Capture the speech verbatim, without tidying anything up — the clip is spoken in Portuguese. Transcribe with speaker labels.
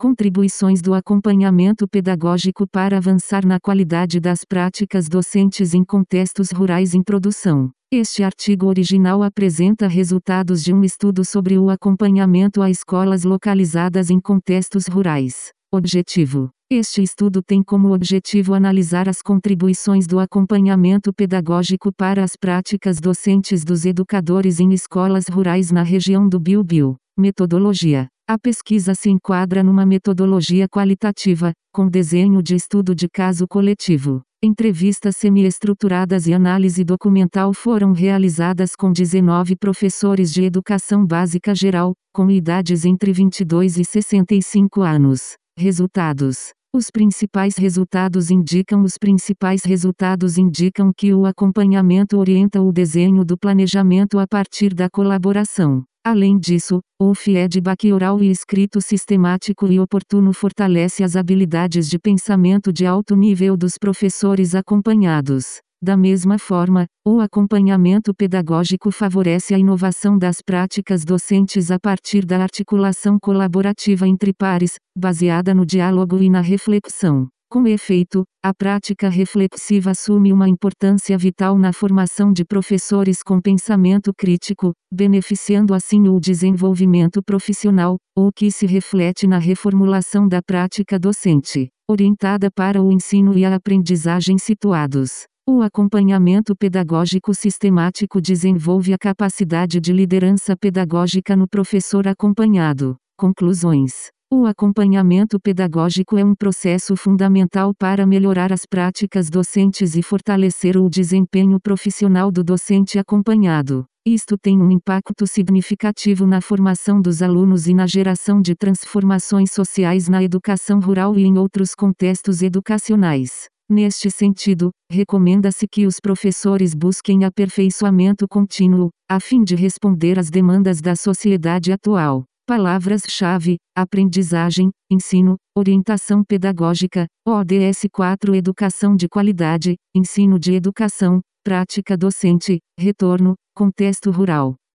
Speaker 1: Contribuições do acompanhamento pedagógico para avançar na qualidade das práticas docentes em contextos rurais. Introdução. Este artigo original apresenta resultados de um estudo sobre o acompanhamento a escolas localizadas em contextos rurais. Objetivo. Este estudo tem como objetivo analisar as contribuições do acompanhamento pedagógico para as práticas docentes dos educadores em escolas rurais na região do Biobío. Metodologia. A pesquisa se enquadra numa metodologia qualitativa, com desenho de estudo de caso coletivo. Entrevistas semi-estruturadas e análise documental foram realizadas com dezenove professores de educação básica geral, com idades entre vinte e dois e sessenta e cinco anos. Resultados. Os principais resultados indicam Os principais resultados indicam que o acompanhamento orienta o desenho do planejamento a partir da colaboração. Além disso, o feedback oral e escrito sistemático e oportuno fortalece as habilidades de pensamento de alto nível dos professores acompanhados. Da mesma forma, o acompanhamento pedagógico favorece a inovação das práticas docentes a partir da articulação colaborativa entre pares, baseada no diálogo e na reflexão. Com efeito, a prática reflexiva assume uma importância vital na formação de professores com pensamento crítico, beneficiando assim o desenvolvimento profissional, o que se reflete na reformulação da prática docente, orientada para o ensino e a aprendizagem situados. O acompanhamento pedagógico sistemático desenvolve a capacidade de liderança pedagógica no professor acompanhado. Conclusões. O acompanhamento pedagógico é um processo fundamental para melhorar as práticas docentes e fortalecer o desempenho profissional do docente acompanhado. Isto tem um impacto significativo na formação dos alunos e na geração de transformações sociais na educação rural e em outros contextos educacionais. Neste sentido, recomenda-se que os professores busquem aperfeiçoamento contínuo, a fim de responder às demandas da sociedade atual. Palavras-chave: aprendizagem, ensino, orientação pedagógica, O D S quatro Educação de qualidade, ensino de educação, prática docente, retorno, contexto rural.